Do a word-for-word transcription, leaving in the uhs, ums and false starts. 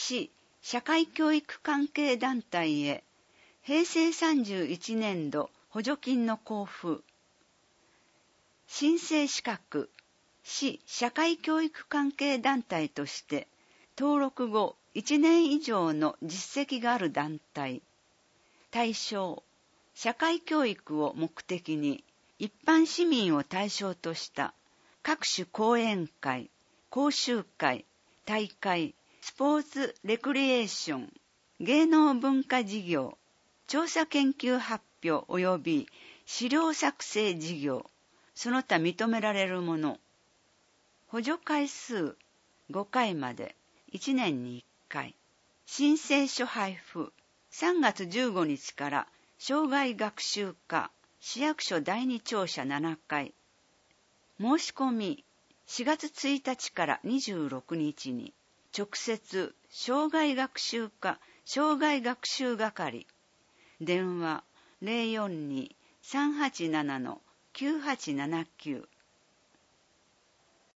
市社会教育関係団体へへいせいさんじゅういちねんど補助金の交付。申請資格、市社会教育関係団体として登録後いちねん以上の実績がある団体。対象、社会教育を目的に一般市民を対象とした各種講演会、講習会、大会、スポーツレクリエーション、芸能文化事業、調査研究発表及び資料作成事業、その他認められるもの。補助回数ごかいまで、いちねんにいっかい。申請書配布さんがつじゅうごにちから生涯学習課市役所だいに庁舎ななかい。申し込みしがつついたちからにじゅうろくにちに直接生涯学習課生涯学習係。電話 ゼロよんに さんはちなな きゅうはちななきゅう